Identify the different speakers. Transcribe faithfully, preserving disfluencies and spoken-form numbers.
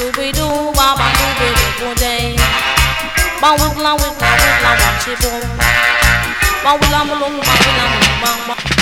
Speaker 1: Doobie doo, ba ba doobie doo day. Ba wigla wigla wigla wigla boom. Ba wigla malum ba wigla malum ba.